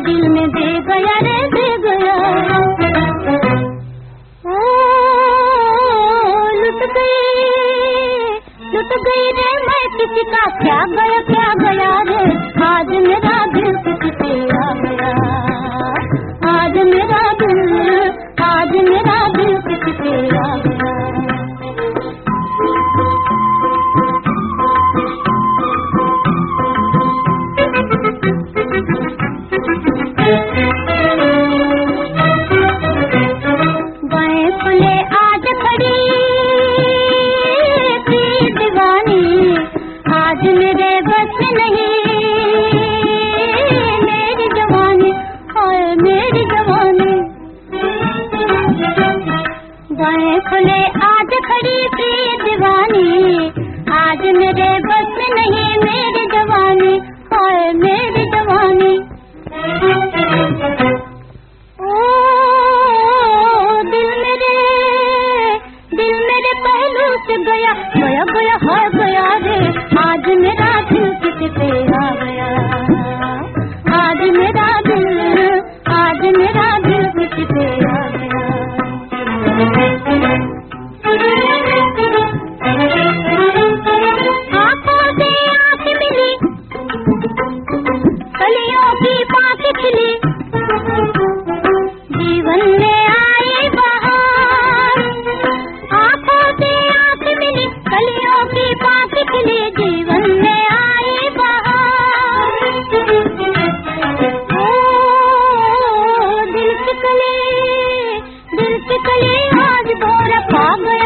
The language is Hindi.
दिल में दे गया रे दे गया। ओ लुट गई रे मैं किसी का, क्या गया रे, आज मेरा दिल किसी पे आ गया, आज मेरा दिल किसी पे आ गया। बाएं खुले आज खड़ी थी दीवानी, आज मेरे बस में नहीं मेरी जवानी, हाय मेरी जवानी। बाएं खुले आज खड़ी थी दीवानी, आज मेरे बस में नहीं मेरी जवानी, हाय मेरी जवानी। ओ दिल मेरे पहलू से गया हाय गया रे, आज मेरा दिल किसी पे आ गया, आज मेरा दिल किसी पे आ गया। आँखों से आँख मिली, कलियों की पास खिली, जीवन में आई बहार। आँखों से आँख मिली, कलियों की पास खिली, जीवन में आई बहार। ओ दिल की कली आज भोर पा गया।